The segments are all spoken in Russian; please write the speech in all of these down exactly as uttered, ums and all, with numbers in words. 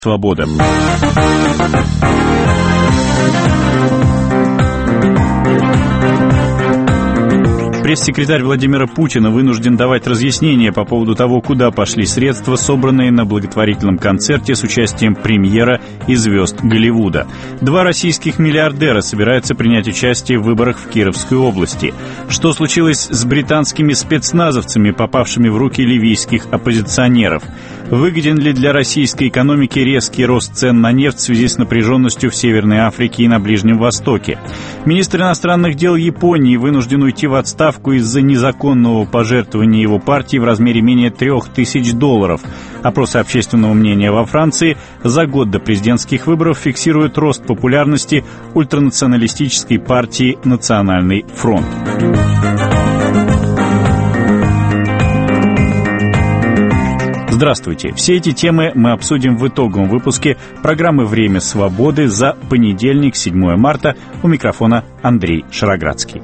Свобода. Пресс-секретарь Владимира Путина вынужден давать разъяснения по поводу того, куда пошли средства, собранные на благотворительном концерте с участием премьера и звезд Голливуда. Два российских миллиардера собираются принять участие в выборах в Кировской области. Что случилось с британскими спецназовцами, попавшими в руки ливийских оппозиционеров? Выгоден ли для российской экономики резкий рост цен на нефть в связи с напряженностью в Северной Африке и на Ближнем Востоке? Министр иностранных дел Японии вынужден уйти в отставку из-за незаконного пожертвования его партии в размере менее трех тысяч долларов. Опросы общественного мнения во Франции за год до президентских выборов фиксируют рост популярности ультранационалистической партии «Национальный фронт». Здравствуйте! Все эти темы мы обсудим в итоговом выпуске программы «Время свободы» за понедельник, седьмое марта. У микрофона Андрей Шароградский.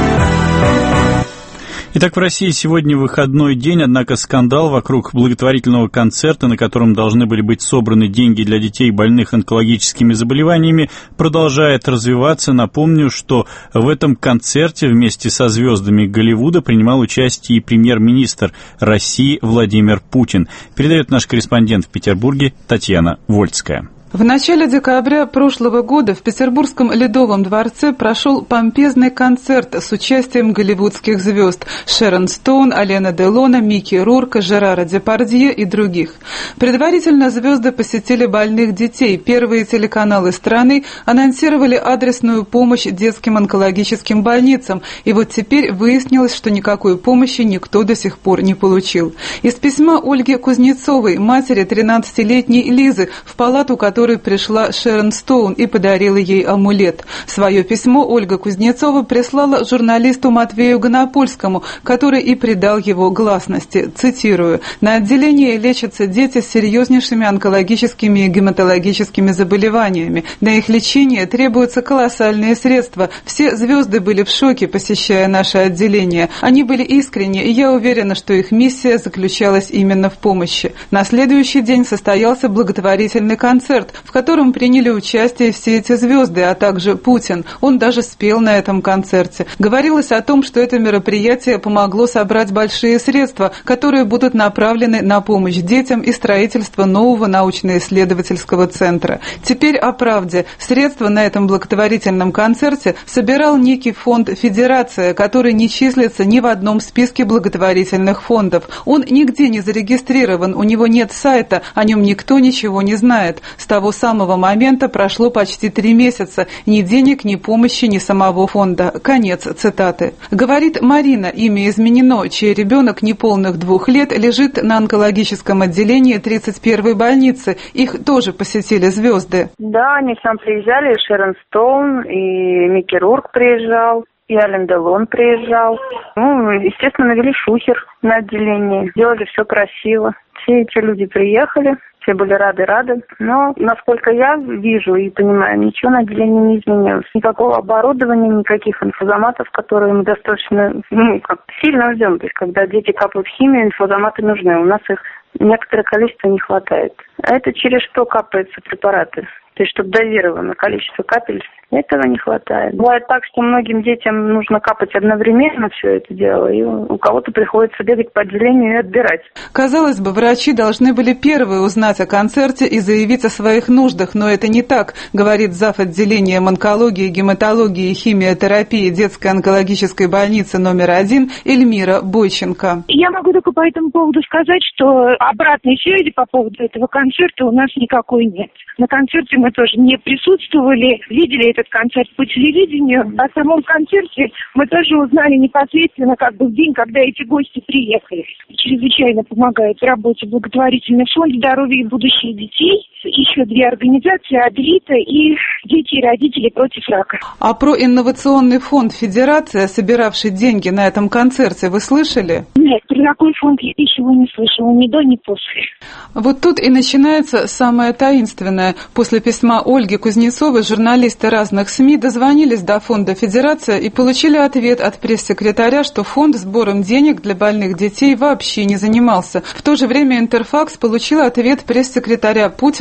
Итак, в России сегодня выходной день, однако скандал вокруг благотворительного концерта, на котором должны были быть собраны деньги для детей, больных онкологическими заболеваниями, продолжает развиваться. Напомню, что в этом концерте вместе со звездами Голливуда принимал участие и премьер-министр России Владимир Путин. Передает наш корреспондент в Петербурге Татьяна Вольская. В начале декабря прошлого года в Петербургском Ледовом дворце прошел помпезный концерт с участием голливудских звезд Шерон Стоун, Алена Делона, Микки Рурка, Жерара Депардье и других. Предварительно звезды посетили больных детей. Первые телеканалы страны анонсировали адресную помощь детским онкологическим больницам. И вот теперь выяснилось, что никакой помощи никто до сих пор не получил. Из письма Ольги Кузнецовой, матери тринадцатилетней Лизы, в палату которой пришла Шерон Стоун и подарила ей амулет. Свое письмо Ольга Кузнецова прислала журналисту Матвею Гонопольскому, который и придал его гласности. Цитирую: «На отделении лечатся дети с серьезнейшими онкологическими и гематологическими заболеваниями. На их лечение требуются колоссальные средства. Все звезды были в шоке, посещая наше отделение. Они были искренни, и я уверена, что их миссия заключалась именно в помощи». На следующий день состоялся благотворительный концерт, в котором приняли участие все эти звезды, а также Путин. Он даже спел на этом концерте. Говорилось о том, что это мероприятие помогло собрать большие средства, которые будут направлены на помощь детям и строительство нового научно-исследовательского центра. Теперь о правде. Средства на этом благотворительном концерте собирал некий фонд «Федерация», который не числится ни в одном списке благотворительных фондов. Он нигде не зарегистрирован, у него нет сайта, о нем никто ничего не знает. С того самого момента прошло почти три месяца. Ни денег, ни помощи, ни самого фонда. Конец цитаты. Говорит Марина, имя изменено, чей ребенок неполных двух лет лежит на онкологическом отделении тридцать первой больницы. Их тоже посетили звезды. Да, они к нам приезжали, и Шерон Стоун, и Микки Рурк приезжал, и Ален Делон приезжал. Ну, естественно, навели шухер на отделении. Сделали все красиво. Все эти люди приехали. Все были рады-рады, но, насколько я вижу и понимаю, ничего на отделении не изменилось. Никакого оборудования, никаких инфузоматов, которые мы достаточно ну, как, сильно ждем. То есть, когда дети капают химию, инфузоматы нужны. У нас их некоторое количество не хватает. А это через что капаются препараты? То есть, чтобы дозировано количество капель, этого не хватает. Бывает так, что многим детям нужно капать одновременно все это дело, и у кого-то приходится бегать по отделению и отбирать. Казалось бы, врачи должны были первые узнать о концерте и заявить о своих нуждах, но это не так, говорит зав. Отделением онкологии, гематологии и химиотерапии детской онкологической больницы номер один Эльмира Бойченко. Я могу только по этому поводу сказать, что обратной связи по поводу этого концерта у нас никакой нет. На концерте мы тоже не присутствовали, видели этот концерт по телевидению. О самом концерте мы тоже узнали непосредственно как бы в день, когда эти гости приехали. Чрезвычайно помогает в работе благотворительный фонд «Здоровье и будущее детей». Еще две организации «Адлита» и «Дети и родители против рака». А про инновационный фонд «Федерация», собиравший деньги на этом концерте, вы слышали? Нет, про такой фонд я ничего не слышала, ни до, ни после. Вот тут и начинается самое таинственное. После письма Ольги Кузнецовой журналисты разных СМИ дозвонились до фонда «Федерация» и получили ответ от пресс-секретаря, что фонд сбором денег для больных детей вообще не занимался. В то же время Интерфакс получил ответ пресс-секретаря Путина Пескова,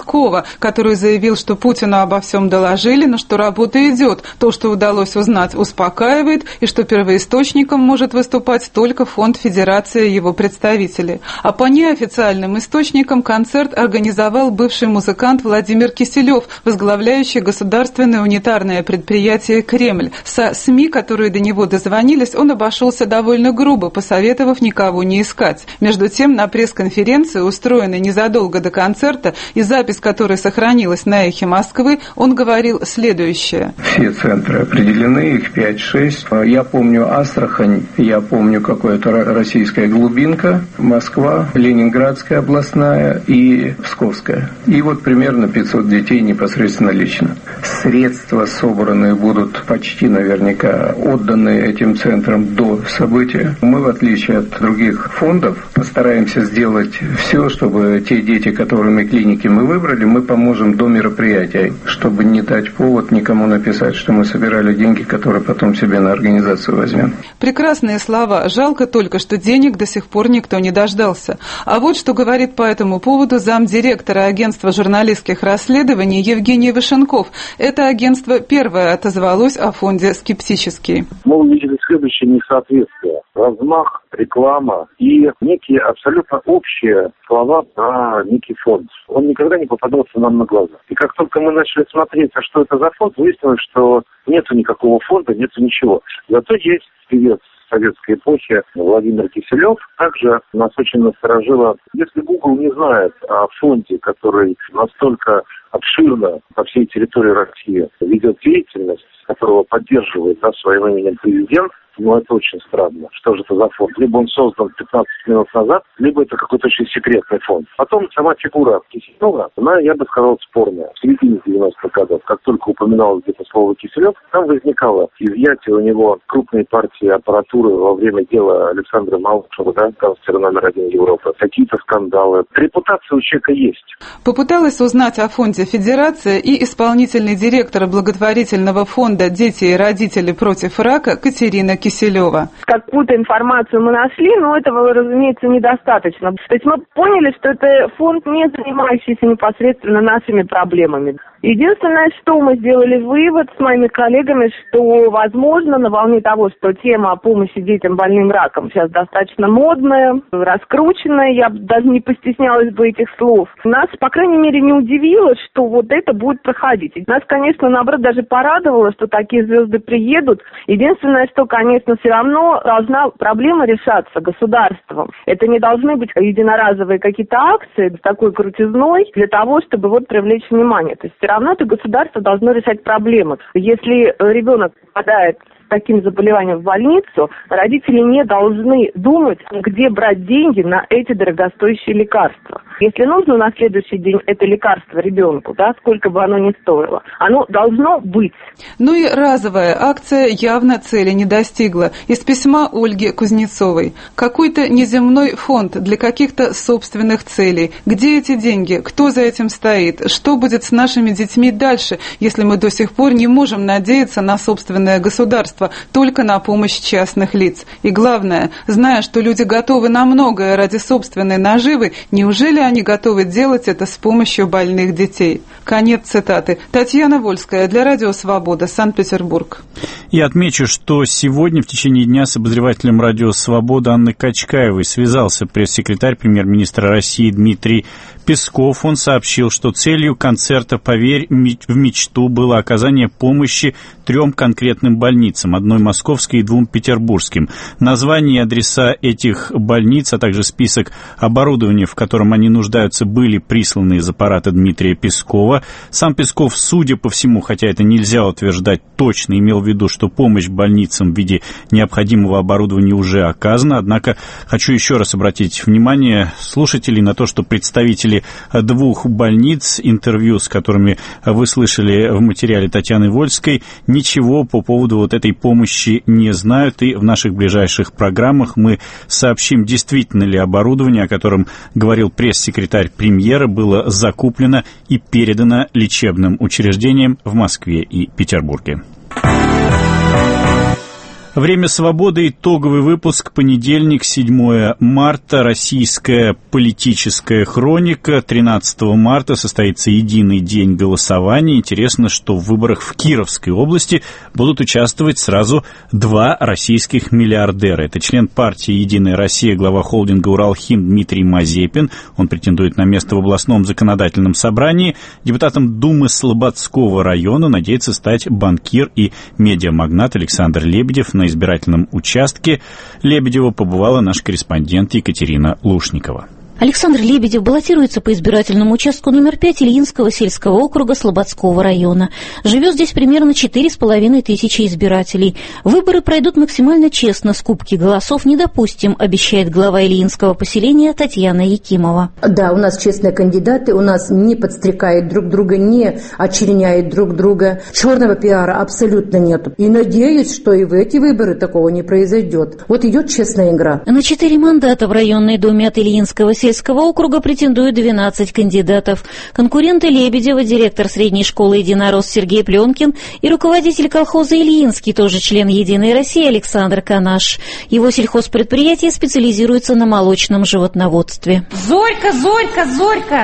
Пескова, который заявил, что Путину обо всем доложили, но что работа идет. То, что удалось узнать, успокаивает, и что первоисточником может выступать только Фонд Федерации и его представители. А по неофициальным источникам концерт организовал бывший музыкант Владимир Киселев, возглавляющий государственное унитарное предприятие «Кремль». Со СМИ, которые до него дозвонились, он обошелся довольно грубо, посоветовав никого не искать. Между тем, на пресс-конференции, устроенной незадолго до концерта, и запись которой сохранилась на «Эхе Москвы», он говорил следующее. Все центры определены, их пять-шесть. Я помню Астрахань, я помню какая-то российская глубинка, Москва, Ленинградская областная и Псковская. И вот примерно пятьсот детей непосредственно лично. Средства, собранные, будут почти наверняка отданы этим центрам до события. Мы, в отличие от других фондов, постараемся сделать все, чтобы те дети, которыми клиники мы выбрали, мы поможем до мероприятия, чтобы не дать повод никому написать, что мы собирали деньги, которые потом себе на организацию возьмем. Прекрасные слова. Жалко только, что денег до сих пор никто не дождался. А вот что говорит по этому поводу замдиректора агентства журналистских расследований Евгений Вышенков. Это агентство первое отозвалось о фонде скептически. Мы увидели следующее несоответствие. Размах, реклама и некие абсолютно общие слова про некий фонд. Он никогда не попадался нам на глаза. И как только мы начали смотреть, а что это за фонд, выяснилось, что нету никакого фонда, нету ничего. Зато есть певец советской эпохи Владимир Киселев. Также нас очень насторожило, если Google не знает о фонде, который настолько обширно по всей территории России ведет деятельность, которого поддерживает, да, своим именем президент, ну, это очень странно. Что же это за фонд? Либо он создан пятнадцать минут назад, либо это какой-то очень секретный фонд. Потом сама фигура Киселева, она, я бы сказал, спорная. В середине девяностых годов, как только упоминалось где-то слово Киселев, там возникало изъятие у него крупной партии аппаратуры во время дела Александра Малышева, да, канцлера номер один Европы. Какие-то скандалы. Репутация у человека есть. Попыталась узнать о фонде Федерация и исполнительный директор благотворительного фонда «Дети и родители против рака» Катерина Киселева. Какую-то информацию мы нашли, но этого, разумеется, недостаточно. То есть мы поняли, что это фонд, не занимающийся непосредственно нашими проблемами. Единственное, что мы сделали вывод с моими коллегами, что, возможно, на волне того, что тема помощи детям больным раком сейчас достаточно модная, раскрученная, я даже не постеснялась бы этих слов, нас, по крайней мере, не удивило, что вот это будет проходить. И нас, конечно, наоборот, даже порадовало, что такие звезды приедут. Единственное, что, конечно, все равно должна проблема решаться государством. Это не должны быть единоразовые какие-то акции с такой крутизной для того, чтобы вот привлечь внимание. То есть все равно это государство должно решать проблемы. Если ребенок попадает с таким заболеванием в больницу, родители не должны думать, где брать деньги на эти дорогостоящие лекарства. Если нужно на следующий день это лекарство ребенку, да, сколько бы оно ни стоило, оно должно быть. Ну и разовая акция явно цели не достигла. Из письма Ольги Кузнецовой. Какой-то неземной фонд для каких-то собственных целей. Где эти деньги? Кто за этим стоит? Что будет с нашими детьми дальше, если мы до сих пор не можем надеяться на собственное государство, только на помощь частных лиц? И главное, зная, что люди готовы на многое ради собственной наживы, неужели они готовы делать это с помощью больных детей? Конец цитаты. Татьяна Вольская для Радио Свобода, Санкт-Петербург. Я отмечу, что сегодня в течение дня с обозревателем Радио Свобода Анной Качкаевой связался пресс-секретарь премьер-министра России Дмитрий Песков. Он сообщил, что целью концерта «Поверь в мечту» было оказание помощи трем конкретным больницам, одной московской и двум петербургским. Названия и адреса этих больниц, а также список оборудования, в котором они нуждаются, были присланы из аппарата Дмитрия Пескова. Сам Песков, судя по всему, хотя это нельзя утверждать точно, имел в виду, что помощь больницам в виде необходимого оборудования уже оказана. Однако хочу еще раз обратить внимание слушателей на то, что представители двух больниц, интервью с которыми вы слышали в материале Татьяны Вольской, ничего по поводу вот этой помощи не знают. И в наших ближайших программах мы сообщим, действительно ли оборудование, о котором говорил пресс-секретарь премьера, было закуплено и передано лечебным учреждениям в Москве и Петербурге. Время свободы. Итоговый выпуск. Понедельник, седьмое марта. Российская политическая хроника. тринадцатого марта состоится единый день голосования. Интересно, что в выборах в Кировской области будут участвовать сразу два российских миллиардера. Это член партии «Единая Россия», глава холдинга «Уралхим» Дмитрий Мазепин. Он претендует на место в областном законодательном собрании. Депутатом Думы Слободского района надеется стать банкир и медиамагнат Александр Лебедев. На избирательном участке Лебедева побывала наш корреспондент Екатерина Лушникова. Александр Лебедев баллотируется по избирательному участку номер пять Ильинского сельского округа Слободского района. Живет здесь примерно четыре с половиной тысячи избирателей. Выборы пройдут максимально честно, скупки голосов не допустим, обещает глава Ильинского поселения Татьяна Якимова. Да, у нас честные кандидаты, у нас не подстрекают друг друга, не очерняют друг друга. Черного пиара абсолютно нет. И надеюсь, что и в эти выборы такого не произойдет. Вот идет честная игра. На четыре мандата в районной думе от Ильинского сельского округа претендуют двенадцать кандидатов. Конкуренты Лебедева, директор средней школы «Единорос» Сергей Пленкин и руководитель колхоза «Ильинский», тоже член «Единой России» Александр Канаш. Его сельхозпредприятие специализируется на молочном животноводстве. Зорька, Зорька, Зорька!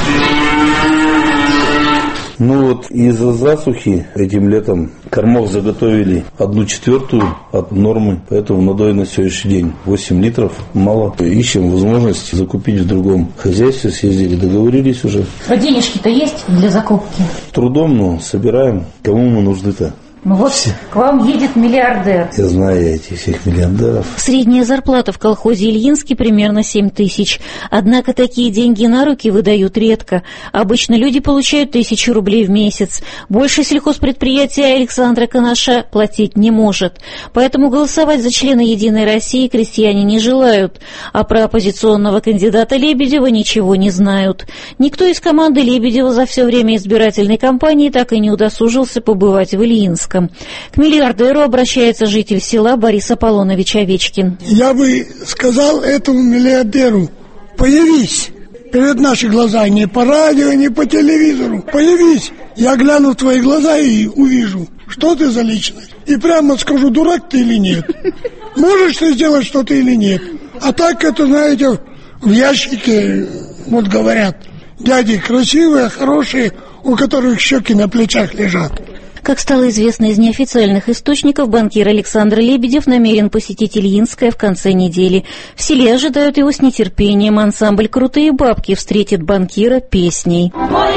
Ну вот из-за засухи этим летом кормов заготовили одну четвертую от нормы, поэтому надои на сегодняшний день восемь литров мало. Ищем возможность закупить в другом хозяйстве, съездили, договорились уже. А денежки-то есть для закупки? Трудом, но собираем. Кому мы нужны-то? Ну вот к вам едет миллиардер. Я знаю этих всех миллиардеров. Средняя зарплата в колхозе Ильинский примерно семь тысяч. Однако такие деньги на руки выдают редко. Обычно люди получают тысячу рублей в месяц. Больше сельхозпредприятия Александра Канаша платить не может. Поэтому голосовать за члена «Единой России» крестьяне не желают. А про оппозиционного кандидата Лебедева ничего не знают. Никто из команды Лебедева за все время избирательной кампании так и не удосужился побывать в Ильинском. К миллиардеру обращается житель села Борис Аполлонович Овечкин. Я бы сказал этому миллиардеру: появись перед наши глаза, не по радио, не по телевизору. Появись, я гляну в твои глаза и увижу, что ты за личность. И прямо скажу, дурак ты или нет. Можешь ты сделать что-то или нет. А так это, знаете, в ящике, вот говорят, дяди красивые, хорошие, у которых щеки на плечах лежат. Как стало известно из неофициальных источников, банкир Александр Лебедев намерен посетить Ильинское в конце недели. В селе ожидают его с нетерпением. Ансамбль «Крутые бабки» встретит банкира песней.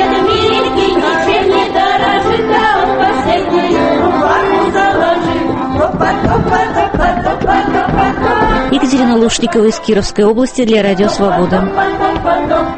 Екатерина Лушникова из Кировской области для Радио Свобода.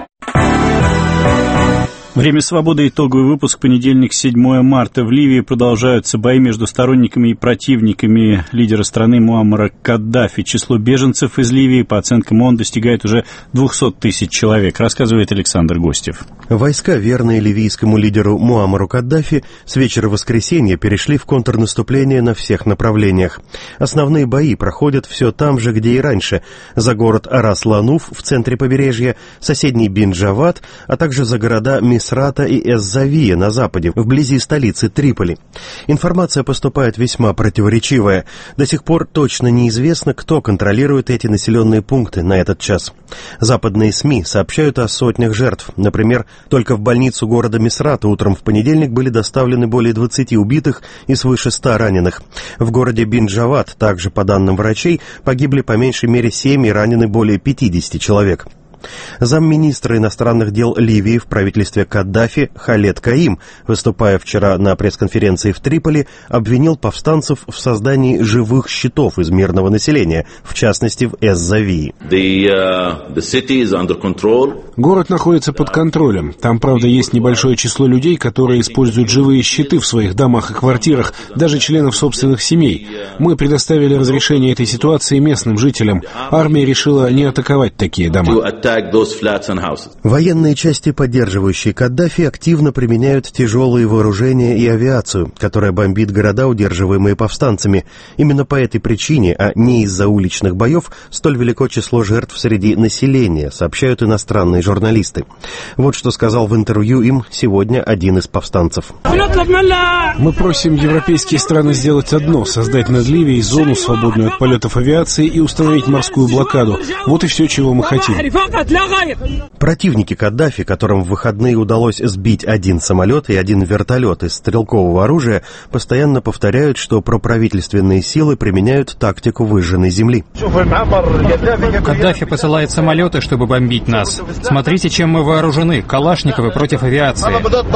Время свободы. Итоговый выпуск. Понедельник, седьмое марта. В Ливии продолжаются бои между сторонниками и противниками лидера страны Муаммара Каддафи. Число беженцев из Ливии, по оценкам ООН, достигает уже двести тысяч человек, рассказывает Александр Гостев. Войска, верные ливийскому лидеру Муаммару Каддафи, с вечера воскресенья перешли в контрнаступление на всех направлениях. Основные бои проходят все там же, где и раньше. За город Арас-Лануф в центре побережья, соседний Бин-Джавад, а также за города Мис Мисрата и Эз-Завия на западе, вблизи столицы Триполи. Информация поступает весьма противоречивая. До сих пор точно неизвестно, кто контролирует эти населенные пункты на этот час. Западные СМИ сообщают о сотнях жертв. Например, только в больницу города Мисрата утром в понедельник были доставлены более двадцати убитых и свыше ста раненых. В городе Бин-Джавад, также по данным врачей, погибли по меньшей мере семь и ранены более пятидесяти человек. Замминистра иностранных дел Ливии в правительстве Каддафи Халед Каим, выступая вчера на пресс-конференции в Триполи, обвинил повстанцев в создании живых щитов из мирного населения, в частности в Эз-Завии. Город находится под контролем. Там, правда, есть небольшое число людей, которые используют живые щиты в своих домах и квартирах, даже членов собственных семей. Мы предоставили разрешение этой ситуации местным жителям. Армия решила не атаковать такие дома. Военные части, поддерживающие Каддафи, активно применяют тяжелые вооружения и авиацию, которая бомбит города, удерживаемые повстанцами. Именно по этой причине, а не из-за уличных боев, столь велико число жертв среди населения, сообщают иностранные журналисты. Вот что сказал в интервью им сегодня один из повстанцев. Мы просим европейские страны сделать одно — создать над Ливией зону, свободную от полетов авиации, и установить морскую блокаду. Вот и все, чего мы хотим. Противники Каддафи, которым в выходные удалось сбить один самолет и один вертолет из стрелкового оружия, постоянно повторяют, что проправительственные силы применяют тактику выжженной земли. Каддафи посылает самолеты, чтобы бомбить нас. Смотрите, чем мы вооружены. Калашниковы против авиации.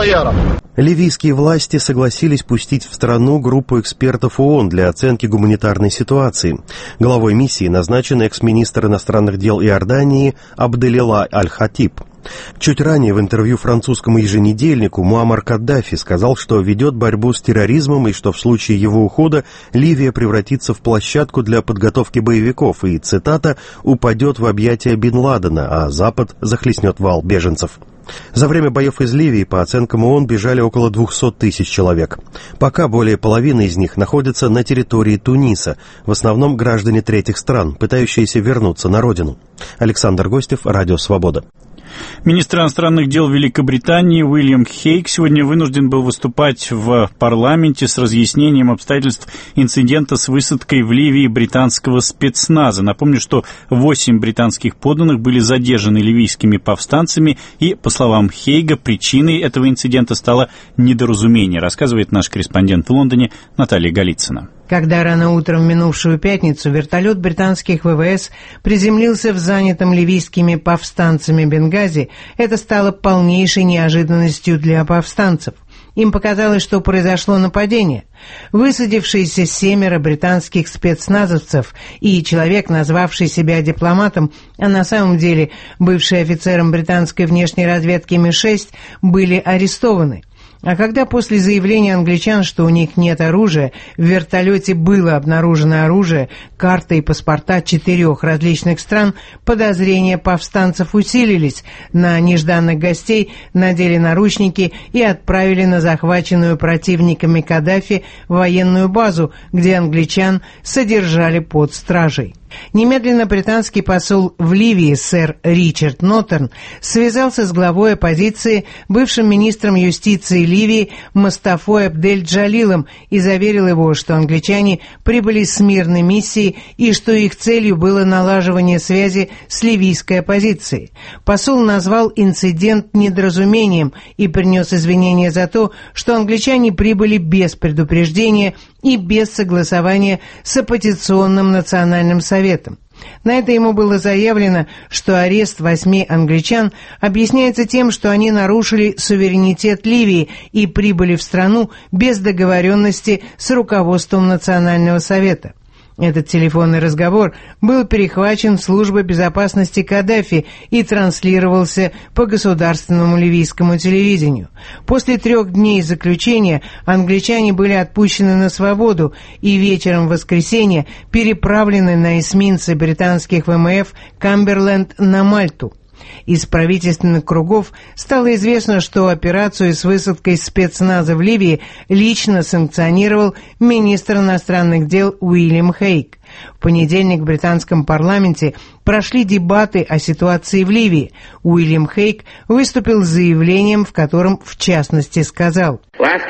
Ливийские власти согласились пустить в страну группу экспертов ООН для оценки гуманитарной ситуации. Главой миссии назначен экс-министр иностранных дел Иордании Абделила Аль-Хатиб. Чуть ранее в интервью французскому еженедельнику Муаммар Каддафи сказал, что ведет борьбу с терроризмом и что в случае его ухода Ливия превратится в площадку для подготовки боевиков и, цитата, «упадет в объятия Бен Ладена, а Запад захлестнет вал беженцев». За время боев из Ливии, по оценкам ООН, бежали около двухсот тысяч человек. Пока более половины из них находятся на территории Туниса, в основном граждане третьих стран, пытающиеся вернуться на родину. Александр Гостев, Радио Свобода. Министр иностранных дел Великобритании Уильям Хейг сегодня вынужден был выступать в парламенте с разъяснением обстоятельств инцидента с высадкой в Ливии британского спецназа. Напомню, что восемь британских подданных были задержаны ливийскими повстанцами, и, по словам Хейга, причиной этого инцидента стало недоразумение, рассказывает наш корреспондент в Лондоне Наталья Голицына. Когда рано утром в минувшую пятницу вертолет британских ВВС приземлился в занятом ливийскими повстанцами Бенгази, это стало полнейшей неожиданностью для повстанцев. Им показалось, что произошло нападение. Высадившиеся семеро британских спецназовцев и человек, назвавший себя дипломатом, а на самом деле бывший офицером британской внешней разведки эм шесть, были арестованы. А когда после заявления англичан, что у них нет оружия, в вертолете было обнаружено оружие, карта и паспорта четырех различных стран, подозрения повстанцев усилились. На нежданных гостей надели наручники и отправили на захваченную противниками Каддафи военную базу, где англичан содержали под стражей. Немедленно британский посол в Ливии, сэр Ричард Ноттерн, связался с главой оппозиции, бывшим министром юстиции Ливии Мустафой Абдель-Джалилом, и заверил его, что англичане прибыли с мирной миссией и что их целью было налаживание связи с ливийской оппозицией. Посол назвал инцидент недоразумением и принес извинения за то, что англичане прибыли без предупреждения и без согласования с оппозиционным национальным советом. На это ему было заявлено, что арест восьми англичан объясняется тем, что они нарушили суверенитет Ливии и прибыли в страну без договоренности с руководством Национального совета. Этот телефонный разговор был перехвачен службой безопасности Каддафи и транслировался по государственному ливийскому телевидению. После трех дней заключения англичане были отпущены на свободу и вечером в воскресенье переправлены на эсминце британских ВМФ «Камберленд» на Мальту. Из правительственных кругов стало известно, что операцию с высадкой спецназа в Ливии лично санкционировал министр иностранных дел Уильям Хейг. В понедельник в британском парламенте прошли дебаты о ситуации в Ливии. Уильям Хейг выступил с заявлением, в котором в частности сказал: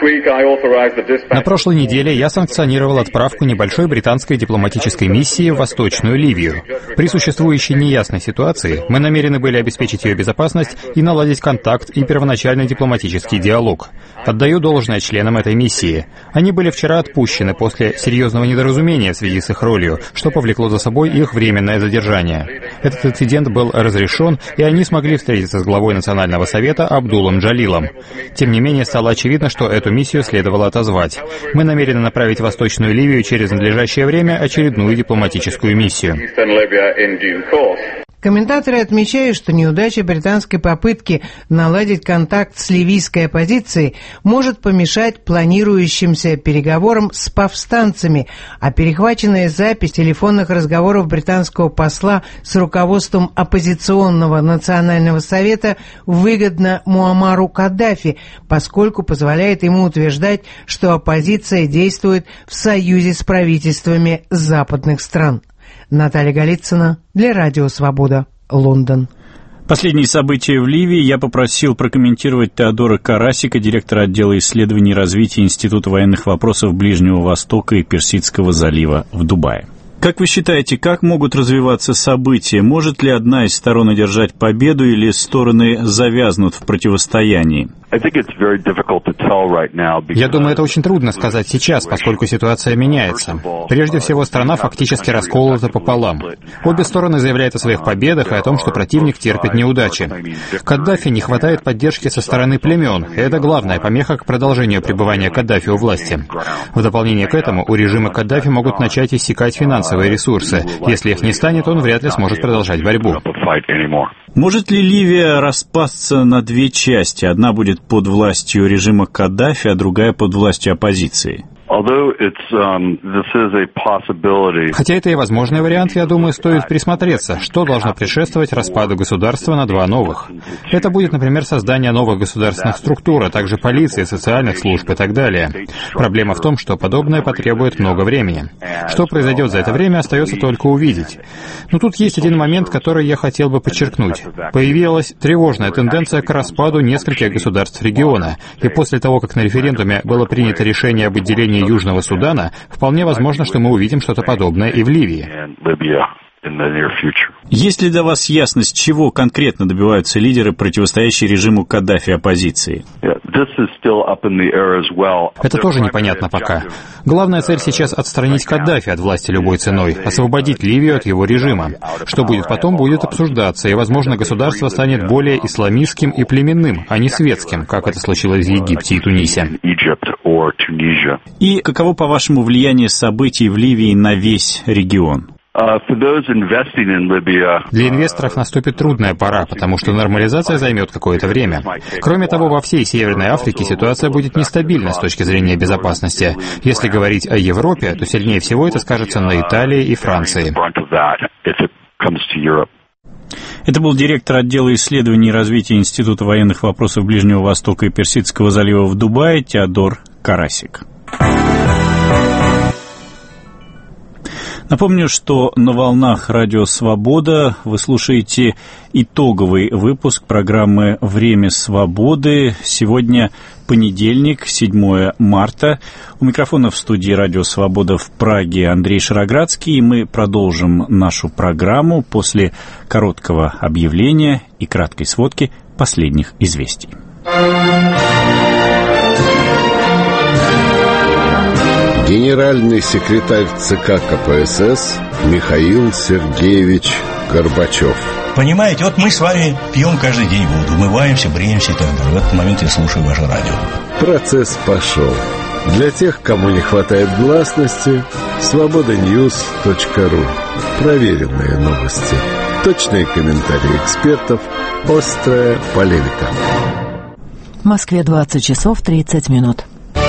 «На прошлой неделе я санкционировал отправку небольшой британской дипломатической миссии в Восточную Ливию. При существующей неясной ситуации мы намерены были обеспечить ее безопасность и наладить контакт и первоначальный дипломатический диалог. Отдаю должное членам этой миссии. Они были вчера отпущены после серьезного недоразумения в связи с их ролью, что повлекло за собой их временное задержание. Этот инцидент был разрешен, и они смогли встретиться с главой Национального совета Абдулом Джалилом. Тем не менее, стало очевидно, что эту миссию следовало отозвать. Мы намерены направить в Восточную Ливию через надлежащее время очередную дипломатическую миссию». Комментаторы отмечают, что неудача британской попытки наладить контакт с ливийской оппозицией может помешать планирующимся переговорам с повстанцами, а перехваченная запись телефонных разговоров британского посла с руководством оппозиционного национального совета выгодна Муаммару Каддафи, поскольку позволяет ему утверждать, что оппозиция действует в союзе с правительствами западных стран. Наталья Голицына для Радио Свобода, Лондон. Последние события в Ливии я попросил прокомментировать Теодора Карасика, директора отдела исследований и развития Института военных вопросов Ближнего Востока и Персидского залива в Дубае. Как вы считаете, как могут развиваться события? Может ли одна из сторон одержать победу или стороны завязнут в противостоянии? Я думаю, это очень трудно сказать сейчас, поскольку ситуация меняется. Прежде всего, страна фактически расколота пополам. Обе стороны заявляют о своих победах и о том, что противник терпит неудачи. Каддафи не хватает поддержки со стороны племен, и это главная помеха к продолжению пребывания Каддафи у власти. В дополнение к этому, у режима Каддафи могут начать иссякать финансовые ресурсы. Если их не станет, он вряд ли сможет продолжать борьбу. Может ли Ливия распасться на две части? Одна будет под властью режима Каддафи, а другая под властью оппозиции? Хотя это и возможный вариант, я думаю, стоит присмотреться, что должно предшествовать распаду государства на два новых. Это будет, например, создание новых государственных структур, а также полиции, социальных служб и так далее. Проблема в том, что подобное потребует много времени. Что произойдет за это время, остается только увидеть. Но тут есть один момент, который я хотел бы подчеркнуть. Появилась тревожная тенденция к распаду нескольких государств региона, и после того, как на референдуме было принято решение об отделении Южного Судана, вполне возможно, что мы увидим что-то подобное и в Ливии. Есть ли для вас ясность, чего конкретно добиваются лидеры, противостоящие режиму Каддафи оппозиции? Это тоже непонятно пока. Главная цель сейчас — отстранить Каддафи от власти любой ценой, освободить Ливию от его режима. Что будет потом, будет обсуждаться, и, возможно, государство станет более исламистским и племенным, а не светским, как это случилось в Египте и Тунисе. И каково, по-вашему, влияние событий в Ливии на весь регион? Для инвесторов наступит трудная пора, потому что нормализация займет какое-то время. Кроме того, во всей Северной Африке ситуация будет нестабильна с точки зрения безопасности. Если говорить о Европе, то сильнее всего это скажется на Италии и Франции. Это был директор отдела исследований и развития Института военных вопросов Ближнего Востока и Персидского залива в Дубае Теодор Карасик. Напомню, что на волнах Радио Свобода вы слушаете итоговый выпуск программы «Время свободы». Сегодня понедельник, седьмое марта. У микрофона в студии Радио Свобода в Праге Андрей Шароградский. И мы продолжим нашу программу после короткого объявления и краткой сводки последних известий. Генеральный секретарь ЦК КПСС Михаил Сергеевич Горбачев. Понимаете, вот мы с вами пьем каждый день воду, умываемся, бреемся и так далее. В этот момент я слушаю ваше радио. Процесс пошел. Для тех, кому не хватает гласности, свобода ньюс точка ру. Проверенные новости. Точные комментарии экспертов. Острая полемика. В Москве двадцать часов тридцать минут.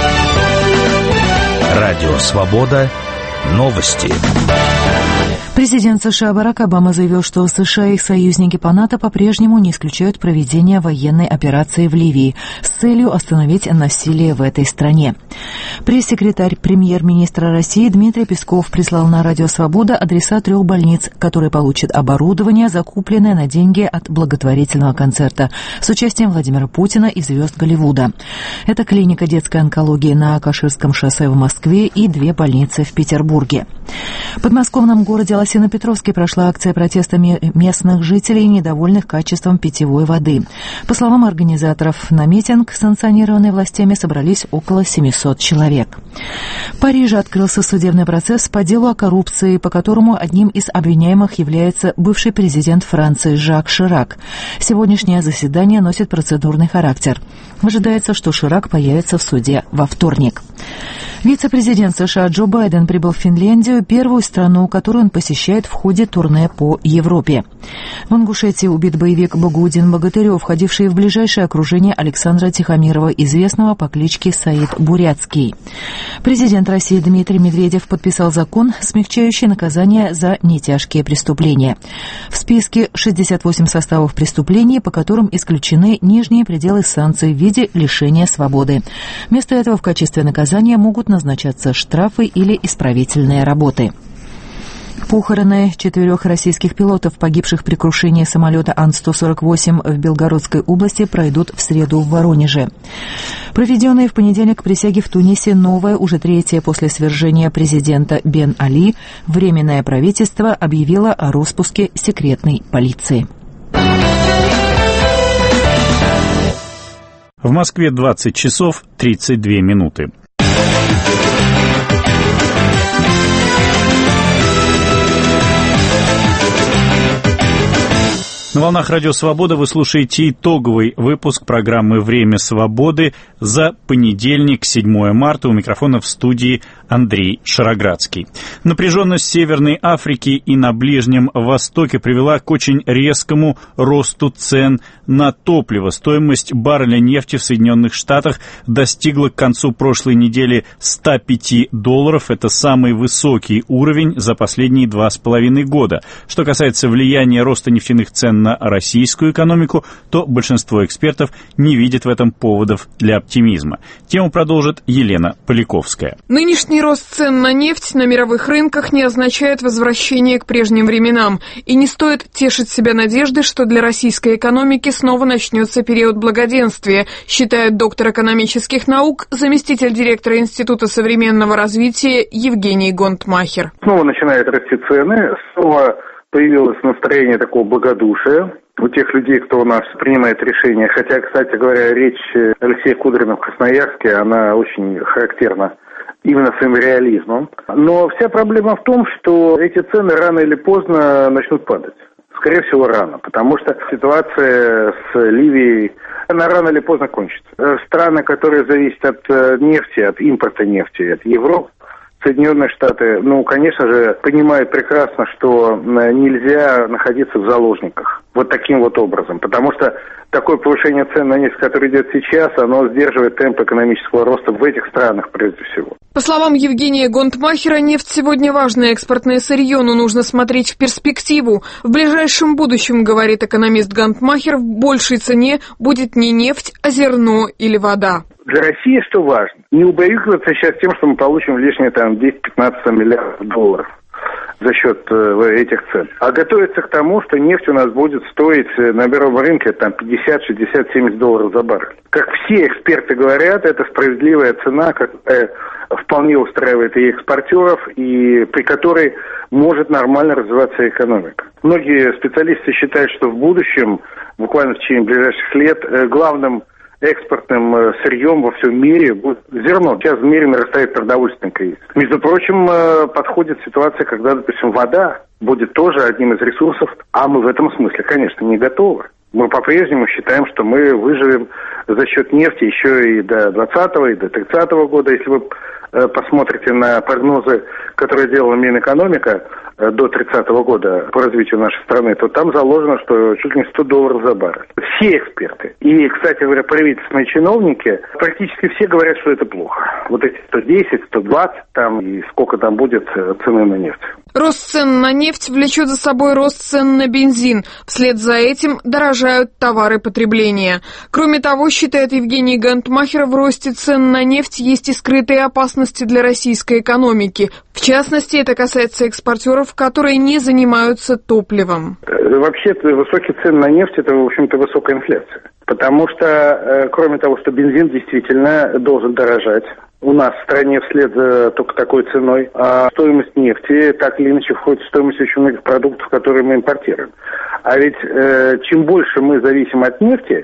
Радио «Свобода». Новости. Президент США Барак Обама заявил, что США и их союзники по НАТО по-прежнему не исключают проведение военной операции в Ливии с целью остановить насилие в этой стране. Пресс-секретарь премьер-министра России Дмитрий Песков прислал на Радио «Свобода» адреса трех больниц, которые получат оборудование, закупленное на деньги от благотворительного концерта с участием Владимира Путина и звезд Голливуда. Это клиника детской онкологии на Каширском шоссе в Москве и две больницы в Петербурге. В подмосковном городе Лосино-Петровске прошла акция протеста местных жителей, недовольных качеством питьевой воды. По словам организаторов, на митинг, санкционированный властями, собрались около семисот человек. В Париже открылся судебный процесс по делу о коррупции, по которому одним из обвиняемых является бывший президент Франции Жак Ширак. Сегодняшнее заседание носит процедурный характер. Ожидается, что Ширак появится в суде во вторник. Вице-президент США Джо Байден прибыл в Финляндию, первую страну, которую он посещает в ходе турне по Европе. В Ингушетии убит боевик Багаудин Богатырев, входивший в ближайшее окружение Александра Тихомирова, известного по кличке Саид Бурятский. Президент России Дмитрий Медведев подписал закон, смягчающий наказание за нетяжкие преступления. В списке шестьдесят восемь составов преступлений, по которым исключены нижние пределы санкций в виде лишения свободы. Вместо этого в качестве наказания могут назначаться штрафы или исправительные работы. Похороны четырех российских пилотов, погибших при крушении самолета Ан сто сорок восемь в Белгородской области, пройдут в среду в Воронеже. Проведенные в понедельник присяги в Тунисе новое, уже третье после свержения президента Бен Али, Временное правительство объявило о распуске секретной полиции. В Москве двадцать часов тридцать две минуты. На волнах Радио Свобода вы слушаете итоговый выпуск программы «Время свободы» за понедельник, седьмое марта. У микрофона в студии Андрей Шароградский. Напряженность в Северной Африке и на Ближнем Востоке привела к очень резкому росту цен на топливо. Стоимость барреля нефти в Соединенных Штатах достигла к концу прошлой недели ста пяти долларов. Это самый высокий уровень за последние два с половиной года. Что касается влияния роста нефтяных цен на российскую экономику, то большинство экспертов не видит в этом поводов для оптимизма. Тему продолжит Елена Поляковская. Нынешний рост цен на нефть на мировых рынках не означает возвращение к прежним временам. И не стоит тешить себя надеждой, что для российской экономики снова начнется период благоденствия, считает доктор экономических наук, заместитель директора Института современного развития Евгений Гонтмахер. Снова начинают расти цены, снова появилось настроение такого благодушия у тех людей, кто у нас принимает решения. Хотя, кстати говоря, речь Алексея Кудрина в Красноярске, она очень характерна именно своим реализмом. Но вся проблема в том, что эти цены рано или поздно начнут падать. Скорее всего, рано, потому что ситуация с Ливией, она рано или поздно кончится. Страны, которые зависят от нефти, от импорта нефти, от Европы, Соединенные Штаты, ну, конечно же, понимают прекрасно, что нельзя находиться в заложниках вот таким вот образом, потому что такое повышение цен на нефть, которое идет сейчас, оно сдерживает темп экономического роста в этих странах прежде всего. По словам Евгения Гонтмахера, нефть сегодня важное экспортное сырье, но нужно смотреть в перспективу. В ближайшем будущем, говорит экономист Гонтмахер, в большей цене будет не нефть, а зерно или вода. Для России что важно? Не убаюкиваться сейчас тем, что мы получим лишние там десять-пятнадцать миллиардов долларов за счет э, этих цен. А готовиться к тому, что нефть у нас будет стоить на мировом рынке там пятьдесят, шестьдесят, семьдесят долларов за баррель. Как все эксперты говорят, это справедливая цена, которая вполне устраивает и экспортеров, и при которой может нормально развиваться экономика. Многие специалисты считают, что в будущем, буквально в течение ближайших лет, главным экспортным сырьем во всем мире будет зерно. Сейчас в мире нарастает продовольственный кризис. Между прочим, подходит ситуация, когда, допустим, вода будет тоже одним из ресурсов, а мы в этом смысле, конечно, не готовы. Мы по-прежнему считаем, что мы выживем за счет нефти еще и до двадцатого, и до тридцатого года. Если вы посмотрите на прогнозы, которые делала Минэкономика до тридцатого года по развитию нашей страны, то там заложено, что чуть ли не сто долларов за баррель. Все эксперты, и, кстати говоря, правительственные чиновники, практически все говорят, что это плохо. Вот эти сто десять, сто двадцать там, и сколько там будет цены на нефть. Рост цен на нефть влечет за собой рост цен на бензин. Вслед за этим дорожают товары потребления. Кроме того, считает Евгений Гонтмахер, в росте цен на нефть есть и скрытые опасности для российской экономики. В частности, это касается экспортеров, которые не занимаются топливом. Вообще, высокие цены на нефть – это, в общем-то, высокая инфляция. Потому что, кроме того, что бензин действительно должен дорожать, у нас в стране вслед за только такой ценой, а стоимость нефти так или иначе входит в стоимость очень многих продуктов, которые мы импортируем. А ведь э, чем больше мы зависим от нефти,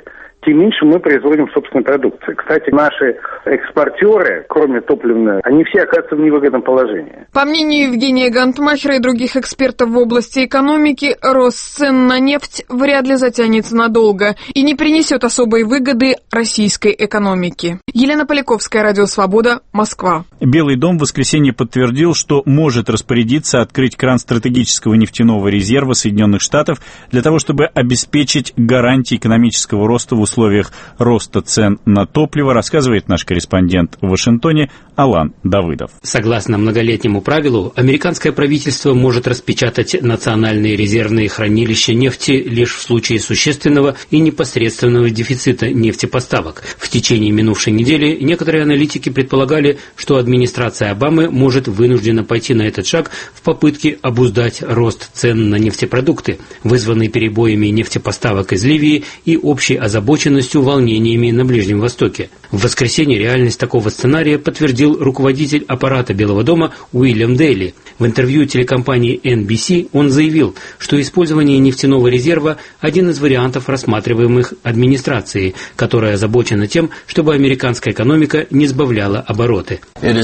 тем меньше мы производим собственной продукции. Кстати, наши экспортеры, кроме топливной, они все оказываются в невыгодном положении. По мнению Евгения Гантмахера и других экспертов в области экономики, рост цен на нефть вряд ли затянется надолго и не принесет особой выгоды российской экономике. Елена Поляковская, Радио Свобода, Москва. Белый дом в воскресенье подтвердил, что может распорядиться открыть кран стратегического нефтяного резерва Соединенных Штатов для того, чтобы обеспечить гарантии экономического роста в условиях роста цен на топливо, рассказывает наш корреспондент в Вашингтоне Алан Давыдов. Согласно многолетнему правилу, американское правительство может распечатать национальные резервные хранилища нефти лишь в случае существенного и непосредственного дефицита нефтепоставок. В течение минувшей недели некоторые аналитики предполагали, что администрация Обамы может вынуждена пойти на этот шаг в попытке обуздать рост цен на нефтепродукты, вызванный перебоями нефтепоставок из Ливии и общей озабоченностью волнениями на Ближнем Востоке. В воскресенье реальность такого сценария подтвердил руководитель аппарата Белого дома Уильям Дейли. В интервью телекомпании эн би си он заявил, что использование нефтяного резерва – один из вариантов, рассматриваемых администрацией, которая озабочена тем, чтобы американская экономика не сбавляла обороты.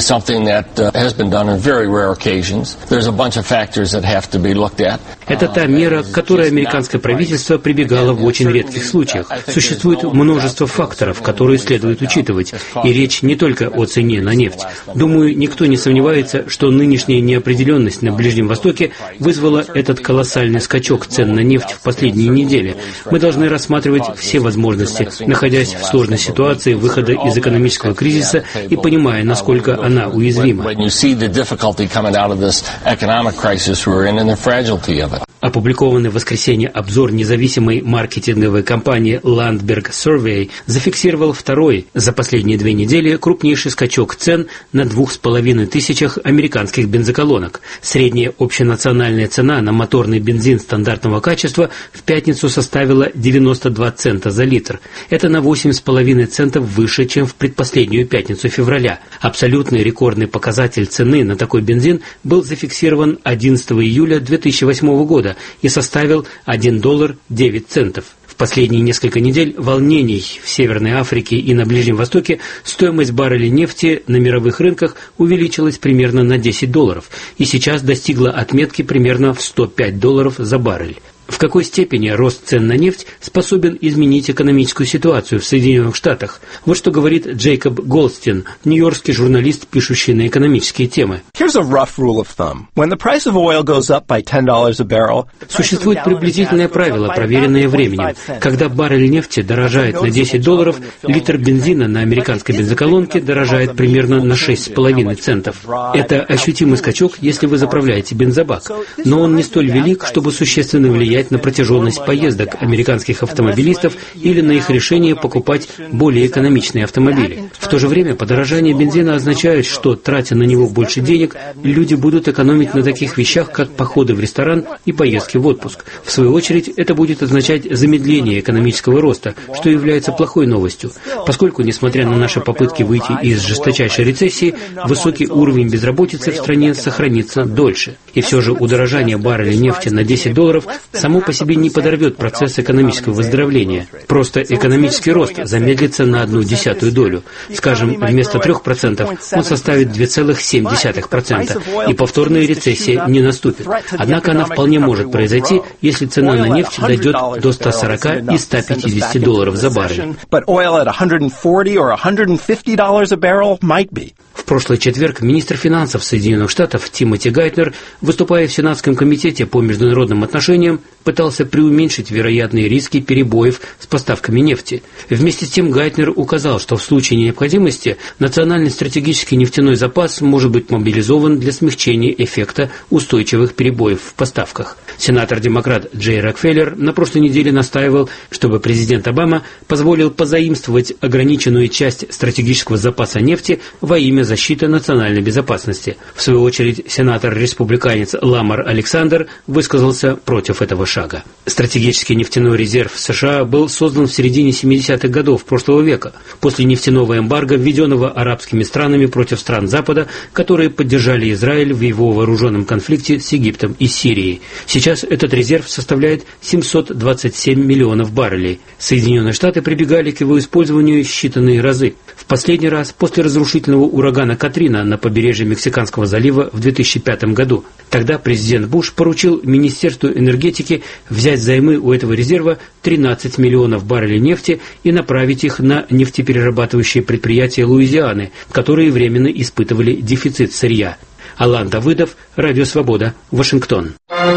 Это та мера, к которой американское правительство прибегало в очень редких случаях. Существует множество факторов, которые следует учитывать, и речь не только о цене на нефть. Думаю, никто не сомневается, что нынешняя неопределенность на Ближнем Востоке вызвала этот колоссальный скачок цен на нефть в последние недели. Мы должны рассматривать все возможности, находясь в сложной ситуации выхода из экономического кризиса и понимая, насколько она уязвима. Опубликованный в воскресенье обзор независимой маркетинговой компании Landberg Survey зафиксировал второй за последние две недели крупнейший скачок цен на двух с половиной тысячах американских бензоколонок. Средняя общенациональная цена на моторный бензин стандартного качества в пятницу составила девяносто два цента за литр. Это на восемь с половиной центов выше, чем в предпоследнюю пятницу февраля. Абсолютный рекордный показатель цены на такой бензин был зафиксирован одиннадцатого июля две тысячи восьмого года и составил один доллар девять центов. В последние несколько недель волнений в Северной Африке и на Ближнем Востоке стоимость барреля нефти на мировых рынках увеличилась примерно на десять долларов и сейчас достигла отметки примерно в сто пять долларов за баррель. В какой степени рост цен на нефть способен изменить экономическую ситуацию в Соединенных Штатах? Вот что говорит Джейкоб Голдстин, нью-йоркский журналист, пишущий на экономические темы. Существует приблизительное правило, проверенное временем. Когда баррель нефти дорожает на десять долларов, литр бензина на американской бензоколонке дорожает примерно на шесть с половиной центов. Это ощутимый скачок, если вы заправляете бензобак, но он не столь велик, чтобы существенно влиять на протяженность поездок американских автомобилистов или на их решение покупать более экономичные автомобили. В то же время подорожание бензина означает, что, тратя на него больше денег, люди будут экономить на таких вещах, как походы в ресторан и поездки в отпуск. В свою очередь, это будет означать замедление экономического роста, что является плохой новостью, поскольку, несмотря на наши попытки выйти из жесточайшей рецессии, высокий уровень безработицы в стране сохранится дольше. И все же удорожание барреля нефти на десять долларов само по себе не подорвет процесс экономического выздоровления. Просто экономический рост замедлится на одну десятую долю. Скажем, вместо трех процентов он составит две целых семь десятых процента, и повторная рецессия не наступит. Однако она вполне может произойти, если цена на нефть дойдет до ста сорока и ста пятидесяти долларов за баррель. В прошлый четверг министр финансов Соединенных Штатов Тимоти Гайтнер, выступая в Сенатском комитете по международным отношениям, пытался преуменьшить вероятные риски перебоев с поставками нефти. Вместе с тем Гайтнер указал, что в случае необходимости национальный стратегический нефтяной запас может быть мобилизован для смягчения эффекта устойчивых перебоев в поставках. Сенатор-демократ Джей Рокфеллер на прошлой неделе настаивал, чтобы президент Обама позволил позаимствовать ограниченную часть стратегического запаса нефти во имя защиты защита национальной безопасности. В свою очередь, сенатор-республиканец Ламар Александр высказался против этого шага. Стратегический нефтяной резерв США был создан в середине семидесятых годов прошлого века, после нефтяного эмбарго, введенного арабскими странами против стран Запада, которые поддержали Израиль в его вооруженном конфликте с Египтом и Сирией. Сейчас этот резерв составляет семьсот двадцать семь миллионов баррелей. Соединенные Штаты прибегали к его использованию считанные разы. В последний раз после разрушительного урагана Катрина на побережье Мексиканского залива в две тысячи пятом году. Тогда президент Буш поручил Министерству энергетики взять взаймы у этого резерва тринадцать миллионов баррелей нефти и направить их на нефтеперерабатывающие предприятия Луизианы, которые временно испытывали дефицит сырья. Алан Давыдов, Радио Свобода, Вашингтон.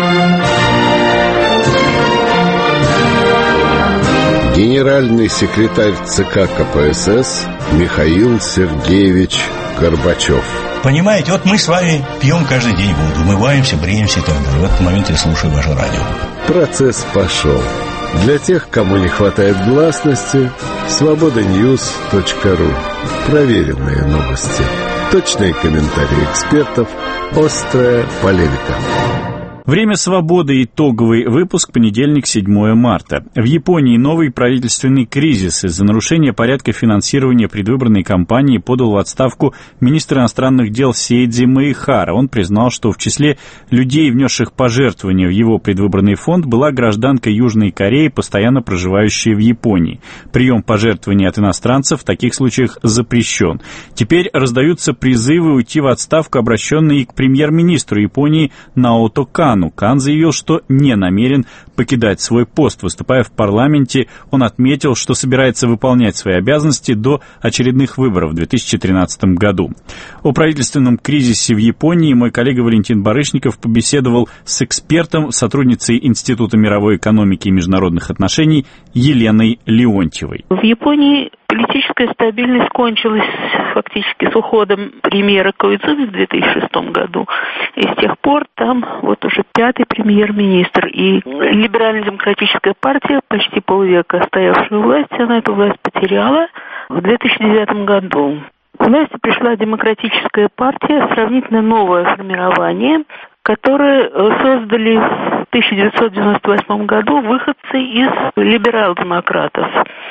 Генеральный секретарь ЦК КПСС Михаил Сергеевич Горбачев. Понимаете, вот мы с вами пьем каждый день воду, умываемся, бреемся и так далее. В этот момент я слушаю ваше радио. Процесс пошел. Для тех, кому не хватает гласности, свобода ньюс точка ру. Проверенные новости. Точные комментарии экспертов. Острая полемика. Время свободы. Итоговый выпуск. Понедельник, седьмое марта. В Японии новый правительственный кризис. Из-за нарушения порядка финансирования предвыборной кампании подал в отставку министр иностранных дел Сейдзи Маэхара. Он признал, что в числе людей, внесших пожертвования в его предвыборный фонд, была гражданка Южной Кореи, постоянно проживающая в Японии. Прием пожертвований от иностранцев в таких случаях запрещен. Теперь раздаются призывы уйти в отставку, обращенные к премьер-министру Японии Наото Кан. Кан заявил, что не намерен покидать свой пост. Выступая в парламенте, он отметил, что собирается выполнять свои обязанности до очередных выборов в две тысячи тринадцатом году. О правительственном кризисе в Японии мой коллега Валентин Барышников побеседовал с экспертом, сотрудницей Института мировой экономики и международных отношений Еленой Леонтьевой. В Японии политическая стабильность кончилась фактически с уходом премьера Коидзуми в две тысячи шестом году. И с тех пор там вот уже пятый премьер-министр. И либерально-демократическая партия, почти полвека стоявшая у власти, она эту власть потеряла в две тысячи девятом году. К власти пришла демократическая партия, сравнительно новое формирование, которое создали в тысяча девятьсот девяносто восьмом году выходцы из либерал-демократов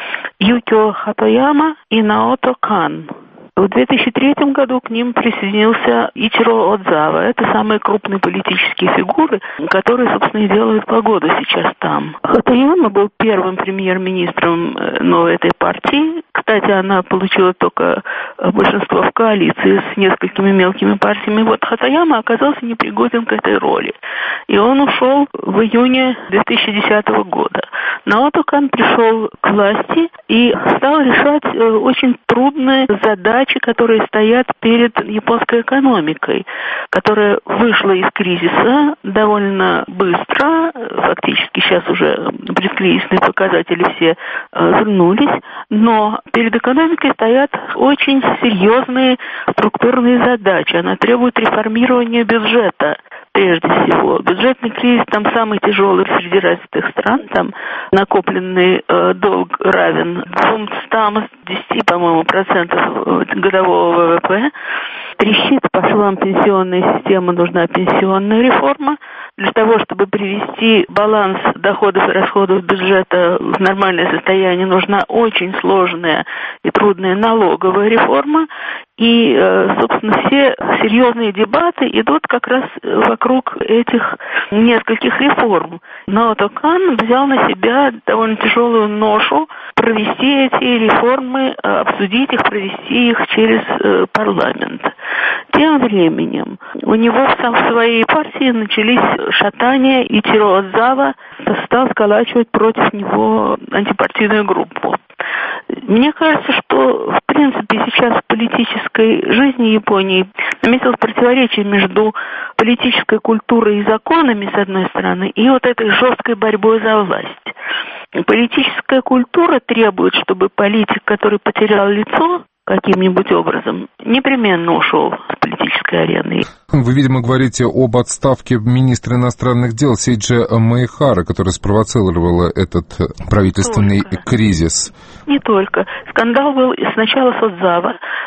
Юкио Хатояма и Наото Кан. В две тысячи третьем году к ним присоединился Ичиро Одзава. Это самые крупные политические фигуры, которые, собственно, и делают погоду сейчас там. Хатояма был первым премьер-министром новой этой партии. Кстати, она получила только большинство в коалиции с несколькими мелкими партиями. Вот Хатояма оказался непригоден к этой роли. И он ушел в июне две тысячи десятого года. Наото Кан пришел к власти и стал решать очень трудные задачи, которые стоят перед японской экономикой, которая вышла из кризиса довольно быстро, фактически сейчас уже предкризисные показатели все вернулись, но перед экономикой стоят очень серьезные структурные задачи. Она требует реформирования бюджета. Прежде всего, бюджетный кризис там самый тяжелый среди развитых стран, там накопленный э, долг равен двумстам десяти, по-моему, процентов годового ВВП. Трещит по швам пенсионная система, нужна пенсионная реформа. Для того, чтобы привести баланс доходов и расходов бюджета в нормальное состояние, нужна очень сложная и трудная налоговая реформа. И, собственно, все серьезные дебаты идут как раз вокруг этих нескольких реформ. Наото Кан взял на себя довольно тяжелую ношу провести эти реформы, обсудить их, провести их через парламент. Тем временем у него в своей партии начались шатания, и Ичиро Одзава стал сколачивать против него антипартийную группу. Мне кажется, что, в принципе, сейчас в политической жизни Японии наметилось противоречие между политической культурой и законами, с одной стороны, и вот этой жесткой борьбой за власть. Политическая культура требует, чтобы политик, который потерял лицо каким-нибудь образом, непременно ушел с политической арены. Вы, видимо, говорите об отставке министра иностранных дел Сейдзи Маэхара, которая спровоцировала этот правительственный Только. кризис. Не только. Скандал был сначала с Одзава.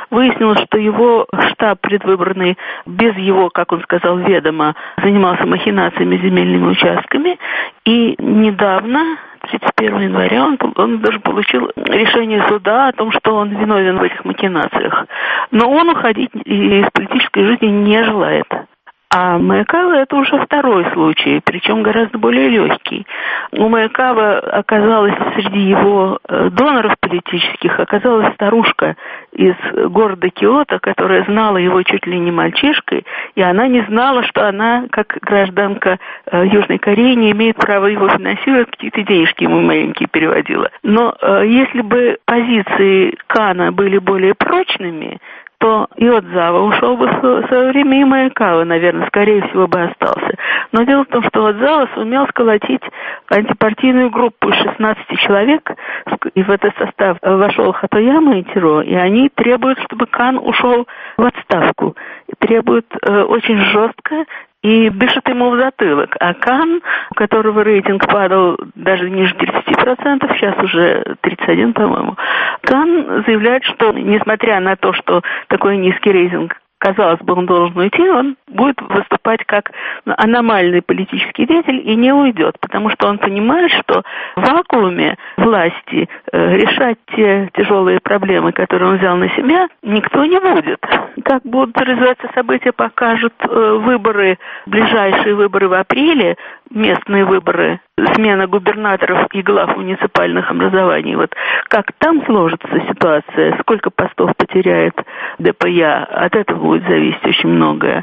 выяснилось, что его штаб предвыборный без его, как он сказал, ведома занимался махинациями с земельными участками. И недавно, тридцать первого января, он, он даже получил решение суда о том, что он виновен в этих махинациях. Но он уходить из политической жизни не желает. А Маэкава это уже второй случай, причем гораздо более легкий. У Маэкава оказалась среди его доноров политических, оказалась старушка из города Киото, которая знала его чуть ли не мальчишкой, и она не знала, что она, как гражданка Южной Кореи, не имеет права его финансировать, какие-то денежки ему маленькие переводила. Но если бы позиции Кана были более прочными, то Иодзава ушел бы в свое время, и Маэкава, наверное, скорее всего бы остался. Но дело в том, что Иодзава сумел сколотить антипартийную группу из шестнадцати человек, и в этот состав вошел Хатояма и Тиро, и они требуют, чтобы Кан ушел в отставку. Требуют э, очень жестко и дышит ему в затылок. А Кан, у которого рейтинг падал даже ниже тридцати процентов, сейчас уже тридцать один, по-моему, Кан заявляет, что несмотря на то, что такой низкий рейтинг, казалось бы, он должен уйти, он будет выступать как аномальный политический деятель и не уйдет, потому что он понимает, что в вакууме власти э, решать те тяжелые проблемы, которые он взял на себя, никто не будет. Как будут развиваться события, покажут э, выборы, ближайшие выборы в апреле, местные выборы, смена губернаторов и глав муниципальных образований. Вот как там сложится ситуация, сколько постов потеряет ДПЯ, от этого будет зависеть очень многое.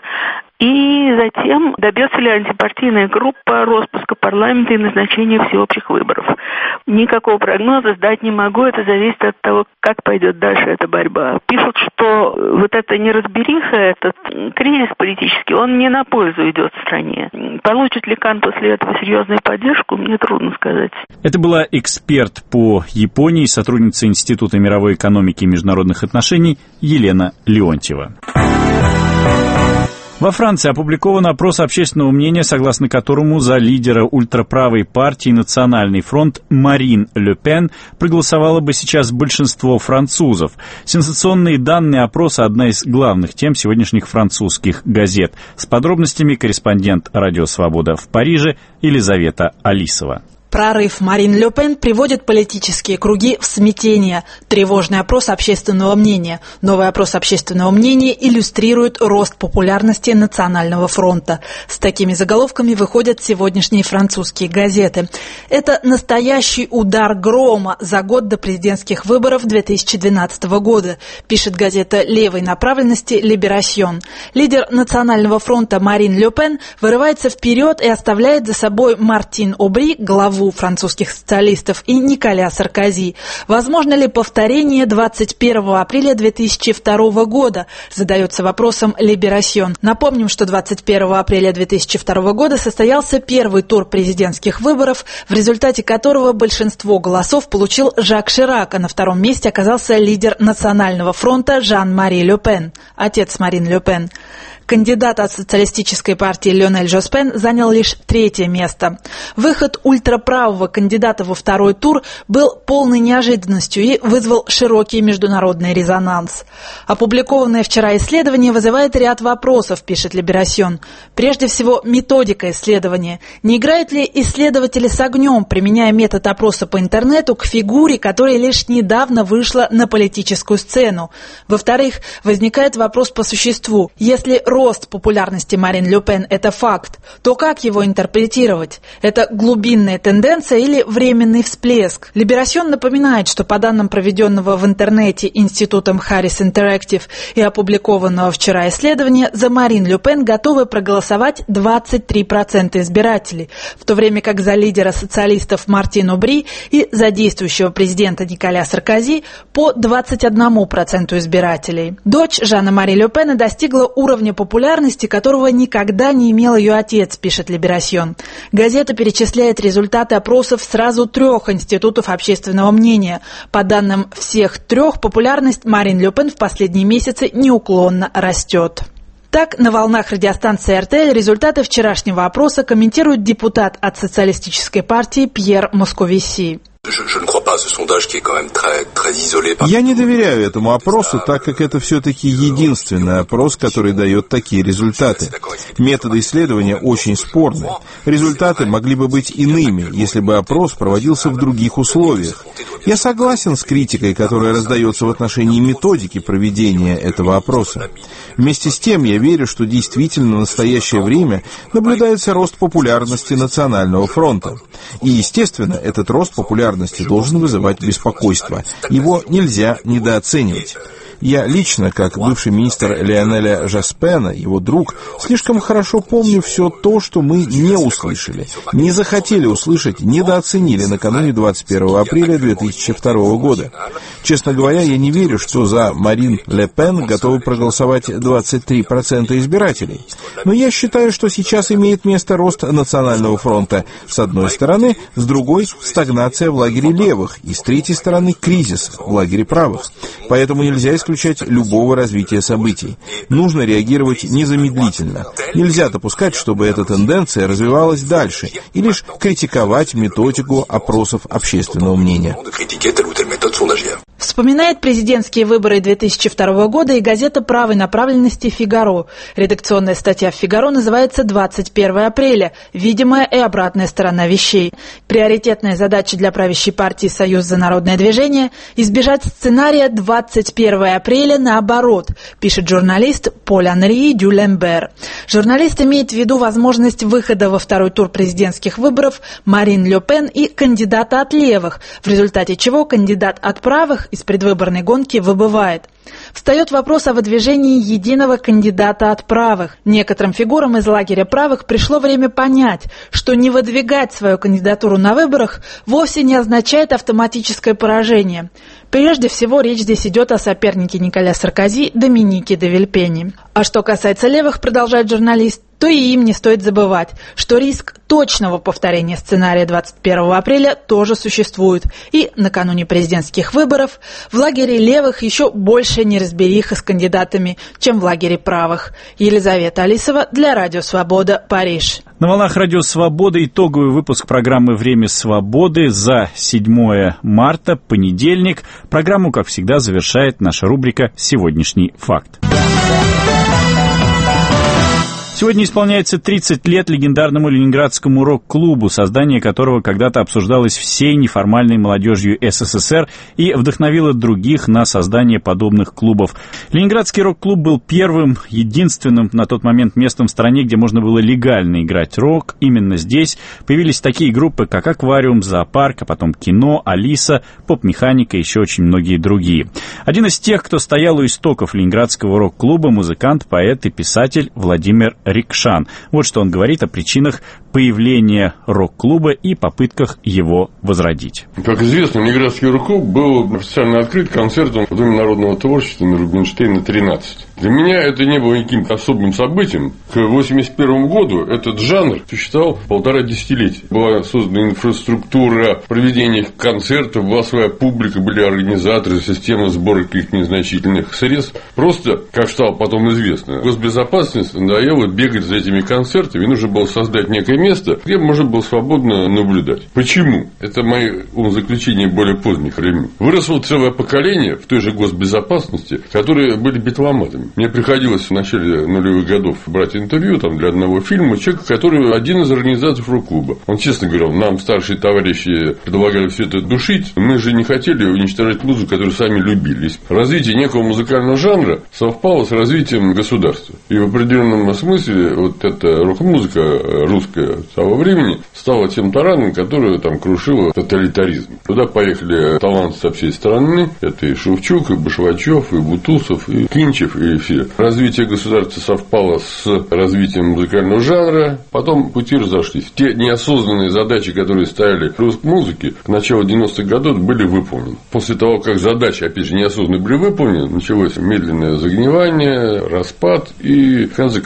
И затем, добьется ли антипартийная группа распуска парламента и назначения всеобщих выборов. Никакого прогноза сдать не могу, это зависит от того, как пойдет дальше эта борьба. Пишут, что вот эта неразбериха, этот кризис политический, он не на пользу идет стране. Получит ли Кан после этого серьезную поддержку, мне трудно сказать. Это была эксперт по Японии, сотрудница Института мировой экономики и международных отношений Елена Леонтьева. Во Франции опубликован опрос общественного мнения, согласно которому за лидера ультраправой партии «Национальный фронт» Марин Ле Пен проголосовало бы сейчас большинство французов. Сенсационные данные опроса – одна из главных тем сегодняшних французских газет. С подробностями корреспондент «Радио Свобода» в Париже Елизавета Алисова. Прорыв Марин Ле Пен приводит политические круги в смятение. Тревожный опрос общественного мнения. Новый опрос общественного мнения иллюстрирует рост популярности Национального фронта. С такими заголовками выходят сегодняшние французские газеты. Это настоящий удар грома за год до президентских выборов две тысячи двенадцатого года, пишет газета левой направленности «Либерасьон». Лидер Национального фронта Марин Ле Пен вырывается вперед и оставляет за собой Мартин Обри, главу французских социалистов, и Николя Саркози. Возможно ли повторение двадцать первого апреля две тысячи второго года? Задается вопросом Либерасьон. Напомним, что двадцать первого апреля две тысячи второго года состоялся первый тур президентских выборов, в результате которого большинство голосов получил Жак Ширак, а на втором месте оказался лидер Национального фронта Жан-Мари Ле Пен, отец Марин Ле Пен. Кандидат от социалистической партии Лионель Жоспен занял лишь третье место. Выход ультраправого кандидата во второй тур был полной неожиданностью и вызвал широкий международный резонанс. Опубликованное вчера исследование вызывает ряд вопросов, пишет Либерасьон. Прежде всего, методика исследования. Не играют ли исследователи с огнем, применяя метод опроса по интернету к фигуре, которая лишь недавно вышла на политическую сцену? Во-вторых, возникает вопрос по существу. Если рост популярности Марин Ле Пен – это факт, то как его интерпретировать? Это глубинная тенденция или временный всплеск? Либерасьон напоминает, что по данным проведенного в интернете институтом Harris Interactive и опубликованного вчера исследования, за Марин Ле Пен готовы проголосовать двадцать три процента избирателей, в то время как за лидера социалистов Мартин Обри и за действующего президента Николя Саркози по двадцать один процент избирателей. Дочь Жана-Мари Ле Пена достигла уровня популярности, которого никогда не имел ее отец, пишет Либерасьон. Газета перечисляет результаты опросов сразу трех институтов общественного мнения. По данным всех трех, популярность Марин Ле Пен в последние месяцы неуклонно растет. Так, на волнах радиостанции эр тэ эл результаты вчерашнего опроса комментирует депутат от социалистической партии Пьер Московиси. Я не доверяю этому опросу, так как это все-таки единственный опрос, который дает такие результаты. Методы исследования очень спорны. Результаты могли бы быть иными, если бы опрос проводился в других условиях. Я согласен с критикой, которая раздается в отношении методики проведения этого опроса. Вместе с тем, я верю, что действительно в настоящее время наблюдается рост популярности Национального фронта. И, естественно, этот рост популярности должен вызывать беспокойство. Его нельзя недооценивать. Я лично, как бывший министр Лионеля Жаспена, его друг, слишком хорошо помню все то, что мы не услышали, не захотели услышать, недооценили накануне двадцать первого апреля две тысячи второго года. Честно говоря, я не верю, что за Марин Ле Пен готовы проголосовать двадцать три процента избирателей. Но я считаю, что сейчас имеет место рост Национального фронта. С одной стороны, с другой — стагнация в лагере левых, и с третьей стороны — кризис в лагере правых. Поэтому нельзя исключать любого развития событий. Нужно реагировать незамедлительно. Нельзя допускать, чтобы эта тенденция развивалась дальше, и лишь критиковать методику опросов общественного мнения. Вспоминает президентские выборы две тысячи второго года и газета правой направленности «Фигаро». Редакционная статья в «Фигаро» называется «двадцать первого апреля. Видимая и обратная сторона вещей». Приоритетная задача для правящей партии «Союз за народное движение» – избежать сценария двадцать первого апреля наоборот, пишет журналист Поль-Анри Дюлембер. Журналист имеет в виду возможность выхода во второй тур президентских выборов Марин Ле Пен и кандидата от левых, в результате чего кандидат от правых из предвыборной гонки выбывает. Встает вопрос о выдвижении единого кандидата от правых. Некоторым фигурам из лагеря правых пришло время понять, что не выдвигать свою кандидатуру на выборах вовсе не означает автоматическое поражение. Прежде всего, речь здесь идет о сопернике Николя Саркози Доминике де Вильпене. А что касается левых, продолжает журналист, то и им не стоит забывать, что риск точного повторения сценария двадцать первого апреля тоже существует. И накануне президентских выборов в лагере левых еще больше неразбериха с кандидатами, чем в лагере правых. Елизавета Алисова для Радио Свобода, Париж. На волнах Радио Свобода итоговый выпуск программы «Время свободы» за седьмое марта, понедельник. Программу, как всегда, завершает наша рубрика «Сегодняшний факт». Сегодня исполняется тридцать лет легендарному ленинградскому рок-клубу, создание которого когда-то обсуждалось всей неформальной молодежью СССР и вдохновило других на создание подобных клубов. Ленинградский рок-клуб был первым, единственным на тот момент местом в стране, где можно было легально играть рок. Именно здесь появились такие группы, как «Аквариум», «Зоопарк», а потом «Кино», «Алиса», «Поп-механика» и еще очень многие другие. Один из тех, кто стоял у истоков ленинградского рок-клуба, музыкант, поэт и писатель Владимир Рикшан. Вот что он говорит о причинах появления рок-клуба и попытках его возродить. Как известно, Ленинградский рок-клуб был официально открыт концертом в Доме народного творчества на Рубинштейна, тринадцать. Для меня это не было никаким особым событием. К восемьдесят первому году этот жанр существовал полтора десятилетия. Была создана инфраструктура проведения концертов, была своя публика, были организаторы, система сбора каких-то незначительных средств. Просто, как стало потом известно, госбезопасность надоело бегать за этими концертами, и нужно было создать некое место, где можно было свободно наблюдать. Почему? Это мои умозаключения более поздних времен. Выросло целое поколение в той же госбезопасности, которые были битломатами. Мне приходилось в начале нулевых годов брать интервью там, для одного фильма человека, который один из организаторов рок-клуба. Он честно говорил, нам старшие товарищи предлагали все это душить, мы же не хотели уничтожать музыку, которую сами любили. Развитие некого музыкального жанра совпало с развитием государства. И в определенном смысле вот эта рок-музыка русская того времени стала тем тараном, который там крушила тоталитаризм. Туда поехали таланты со всей страны. Это и Шевчук, и Башвачев, и Бутусов, и Кинчев, и все. Развитие государства совпало с развитием музыкального жанра. Потом пути разошлись. Те неосознанные задачи, которые ставили русской музыке, к началу девяностых годов были выполнены. После того, как задачи, опять же, неосознанно были выполнены, началось медленное загнивание, распад, и в конце концов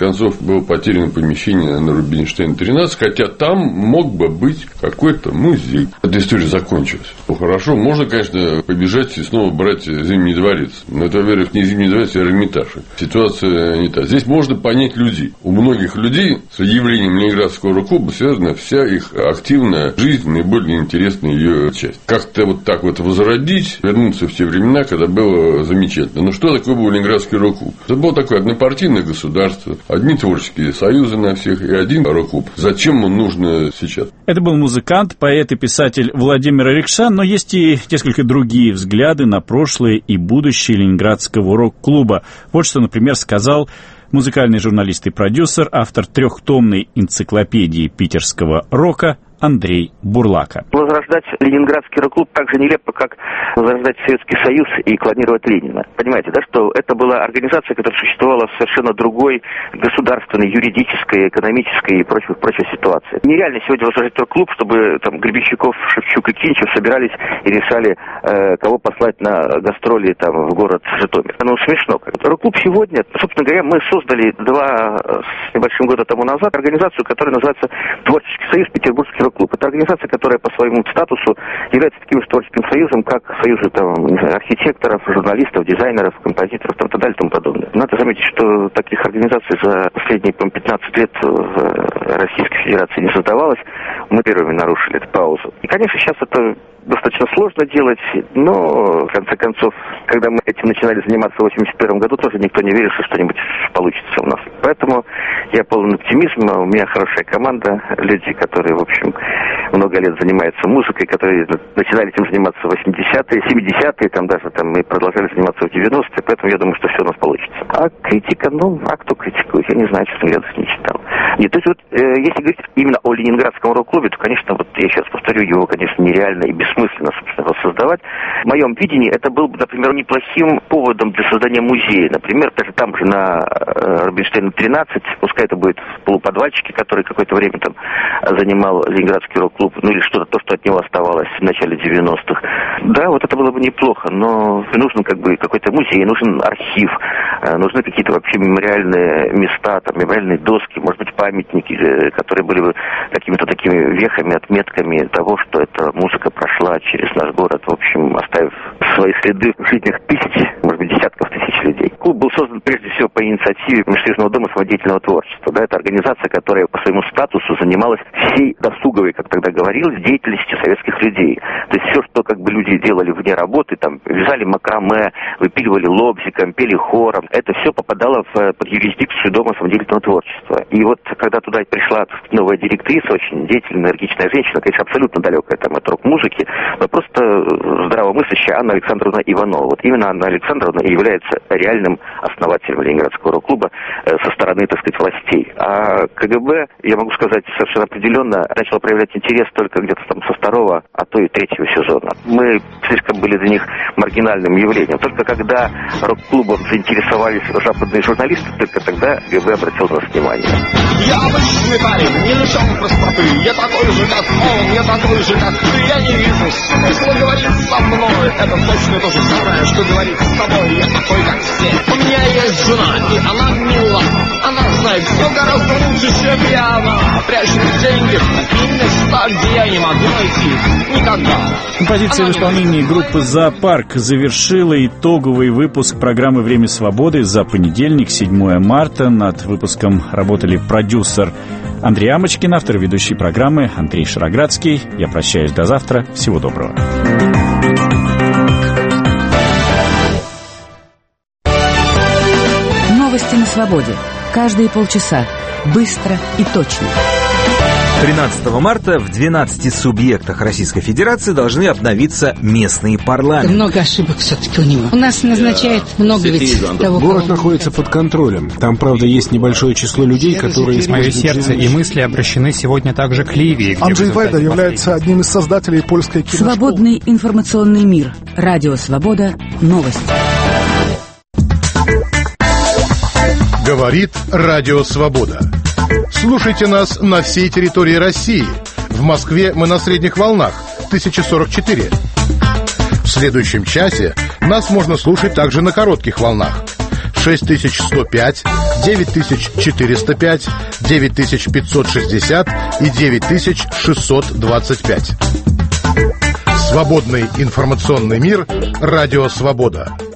было потеряно помещение на Рубинштейна тринадцать, хотя там мог бы быть какой-то музей. Эта история закончилась. Ну, хорошо, можно, конечно, побежать и снова брать Зимний дворец. Но это, во-первых, не Зимний дворец, а Эрмитаж. Ситуация не та. Здесь можно понять людей. У многих людей с явлением Ленинградского рок-клуба связана вся их активная жизнь, наиболее интересная ее часть. Как-то вот так вот возродить, вернуться в те времена, когда было замечательно. Но что такое был Ленинградский рок-клуб? Это было такое однопартийное государство, одни творческие союзы на всех и один рок-клуб. Зачем он нужно сейчас? Это был музыкант, поэт и писатель Владимир Рикша, но есть и несколько другие взгляды на прошлое и будущее Ленинградского рок-клуба. Вот что, например, сказал музыкальный журналист и продюсер, автор трехтомной энциклопедии питерского рока Андрей Бурлака. Возрождать Ленинградский рок-клуб так же нелепо, как возрождать Советский Союз и клонировать Ленина. Понимаете, да, что это была организация, которая существовала в совершенно другой государственной, юридической, экономической и прочей, прочей ситуации. Нереально сегодня возрождать рок-клуб, чтобы там Гребенщиков, Шевчук и Кинчев собирались и решали, э, кого послать на гастроли там в город Житомир. Ну, смешно. Рок-клуб сегодня, собственно говоря, мы создали два с небольшим года тому назад организацию, которая называется Творческий союз Петербургский рок-клуб. Это организация, которая по своему статусу является таким же творческим союзом, как союзы там, не знаю, архитекторов, журналистов, дизайнеров, композиторов и так далее и тому подобное. Надо заметить, что таких организаций за последние пятнадцать лет в Российской Федерации не создавалось. Мы первыми нарушили эту паузу. И, конечно, сейчас это достаточно сложно делать, но, в конце концов, когда мы этим начинали заниматься в восемьдесят первом году, тоже никто не верил, что что-нибудь получится у нас. Поэтому я полон оптимизма, у меня хорошая команда, люди, которые, в общем, много лет занимаются музыкой, которые начинали этим заниматься в восьмидесятые, семидесятые, там даже там мы продолжали заниматься в девяностые, поэтому я думаю, что все у нас получится. А критика, ну, а кто критикует? Я не знаю, честно говоря, не читал. Нет, то есть вот, э, если говорить именно о Ленинградском рок-клубе, то, конечно, вот я сейчас повторю, его, конечно, нереально и бессмысленно, собственно, его создавать. В моем видении это был бы, например, неплохим поводом для создания музея. Например, даже там же на э, Рубинштейна тринадцать, пускай это будет в полуподвальчике, который какое-то время там занимал Ленинградский рок-клуб, ну или что-то, то, что от него оставалось в начале девяностых. Да, вот это было бы неплохо, но нужен как бы какой-то музей, нужен архив, э, нужны какие-то вообще мемориальные места, там, мемориальные доски, может быть, памятники, э, которые были бы какими-то такими вехами, отметками того, что эта музыка прошла через наш город, в общем, оставив свои следы в жизнях тысяч, может быть, десятков тысяч людей. Клуб был создан прежде всего по инициативе Межсоюзного дома самодеятельного творчества. Да, это организация, которая по своему статусу занималась всей досуговой, как тогда говорилось, деятельностью советских людей. То есть все, что как бы люди делали вне работы, там, вязали макраме, выпиливали лобзиком, пели хором, это все попадало в, под юрисдикцию Дома самодеятельного творчества. И вот когда туда пришла новая директриса, очень деятельная, энергичная женщина, конечно, абсолютно далекая там от рок-музыки, но просто здравомыслящая Анна Александровна Иванова. Вот именно Анна Александровна и является реальным основателем Ленинградского рок-клуба э, со стороны, так сказать, властей. А КГБ, я могу сказать совершенно определенно, начал проявлять интерес только где-то там со второго, а то и третьего сезона. Мы слишком были для них маргинальным явлением. Только когда рок-клубом заинтересовались западные журналисты, только тогда КГБ обратил на нас внимание. Я обычный парень, не лишен простоты. Я такой же, как он, я такой же, как ты. Я не вижу смысла говорить со мной. Это точно то же самое, что говорить с тобой. Я такой, как все. У меня есть жена, и она мила. Она знает все гораздо лучше, чем я. Она прячет деньги в такие места, где я не могу найти никогда. Композиция в исполнении группы «Зоопарк» завершила итоговый выпуск программы «Время свободы» за понедельник, седьмое марта. Над выпуском работали продюсер Андрей Амочкин, автор ведущей программы Андрей Шароградский. Я прощаюсь до завтра. Всего доброго. Новости на свободе. Каждые полчаса. Быстро и точно. тринадцатого марта в двенадцати субъектах Российской Федерации должны обновиться местные парламенты. Много ошибок все-таки у него. У нас назначает много ведь того, Город находится под контролем. Там, правда, есть небольшое число людей, которые... Мое сердце и мысли обращены сегодня также к Ливии. Анджей Вайда является одним из создателей польской киношколы. Свободный информационный мир. Радио «Свобода». Новости. Говорит Радио «Свобода». Слушайте нас на всей территории России. В Москве мы на средних волнах тысяча сорок четыре. В следующем часе нас можно слушать также на коротких волнах шесть тысяч сто пять, девять тысяч четыреста пять, девять тысяч пятьсот шестьдесят и девять тысяч шестьсот двадцать пять. Свободный информационный мир. Радио «Свобода».